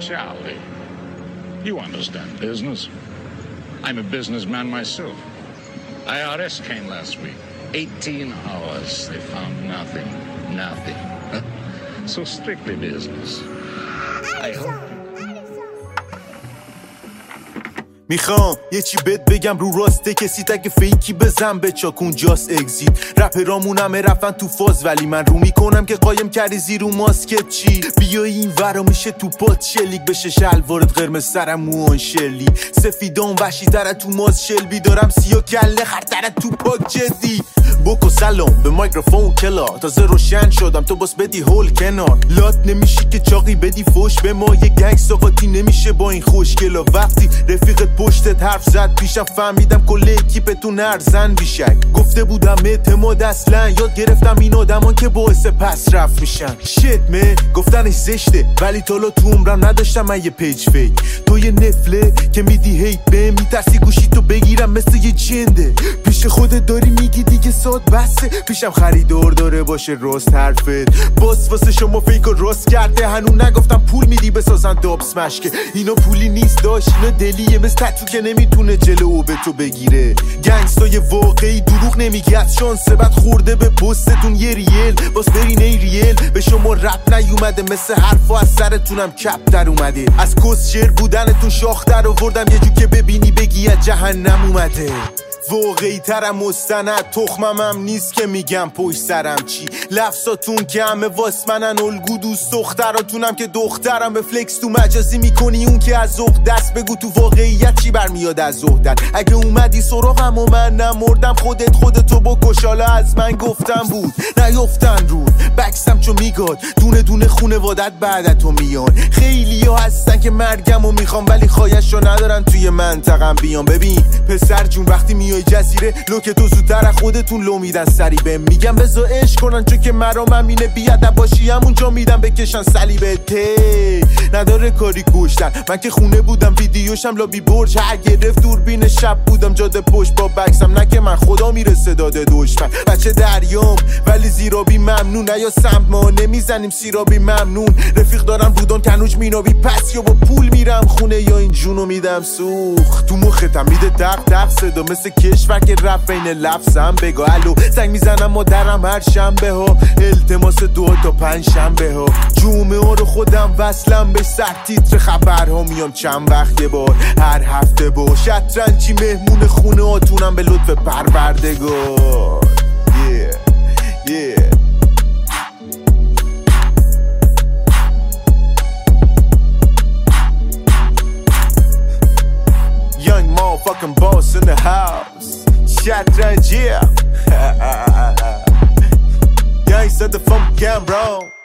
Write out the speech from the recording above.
Charlie, you understand business. I'm a businessman myself. IRS came last week. 18 hours. They found nothing. So strictly business. I hope. میخوام یه چی بهت بگم رو راسته کسی تک فیکی بزن به چاکون جاست اگزیت رپرامون همه رفتن تو فاز ولی من رو میکنم که قایم کردی زیر و ماسکت چی بیای این ورا میشه تو پات شلیک بشه شلوارت قرمز سرم موان شلی سفیدان وحشی تره تو ماز شلبی دارم سیاه کله خرتره تو پاک جدی بکو سلام به میکروفون کلا تازه روشن شدم تو باس بدی هول کنار لات نمیشی که چاقی بدی فوش به ما یه گنگ ساقاتی نمیشه با این خوشگلا وقتی رفیقت پشتت حرف زد پیشم فهمیدم کل اکیپتون ارزن بیشک گفته بودم اعتماد اصلا یاد گرفتم این آدمان که باعث پس رفت میشن شت مه گفتنش زشته ولی تالا تو عمرم نداشتم من یه پیج فیک تو یه نفله که میدی هیت به میترسی گوشی تو بگیرم مثل یه جنده پیش خودت داری میگی دیگه ساد بسه پیشم خریدار داره باشه راست حرفت باز واسه شما فیک و راست کرده هنوز نگفتم پول میدی بسازن داب سمش که اینا پولی نیست داشت اینا دلیه مثل تتو که نمیتونه جلو به تو بگیره گنگستای واقعی دروغ نمیگه از شانس بعد خورده به پستتون یه ریل باز برین ای ریل به شما رپ نیومده مثل حرفا از سرتونم کپ در اومده از کس شیر بودنتون شاخ در آوردم یه جو که ببینی بگی از جهنم اومده واقعی ترم مستند تخمم هم نیست که میگم پشت سرم چی لفظاتون که همه واس منن الگو دوست دختراتونم که دخترم به فلکس تو مجازی میکنی اون که از زهد دست بگو تو واقعیت چی برمیاد از زهدت اگه اومدی سراغم و من نمردم خودتو بکش حالا از من گفتم بود نیفتن رود بکسم چو میگاد دونه دونه خونوادت بعدتو میان خیلی ها هستن که مرگم و میخوام ولی خواهشو ندارن توی منطقم بیان ببین پسر جون وقتی میای جزیره لوک تو زودتر خودتون لو میدن سری بهم میگم بذار عشق کنن چون که مرام همینه بیادب باشی همونجا میدم بکشن صلیبت تی نداره کاری کشتن من که خونه بودم ویدیوشم لابی برج هر گرفت دوربین شب بودم جاده پشت با بکسم نه که من خدا میرسه داده دشمن بچه دریام ولی زیرابی ممنون یا سمت ما نمیزنیم سیرابی ممنون رفیق دارم رودان کنوج مینابی پس یا با پول میرم خونه یا این جونو میدم سوخ تو مختم میده دق صدا مثل کشور که رفت بین لفظم بگو الو زنگ میزنم مادرم هر شنبه ها التماس 2 تا 5 شنبه ها جمعه ها رو خودم وصلم به سر تیتر خبرها میام چند وقت یه بار هر هفته با شطرنجی مهمون خونه هاتونم به لطف پروردگار yeah. Young motherfucking boss in the house. Shotgun, yeah. Yeah, he said the funk can, bro.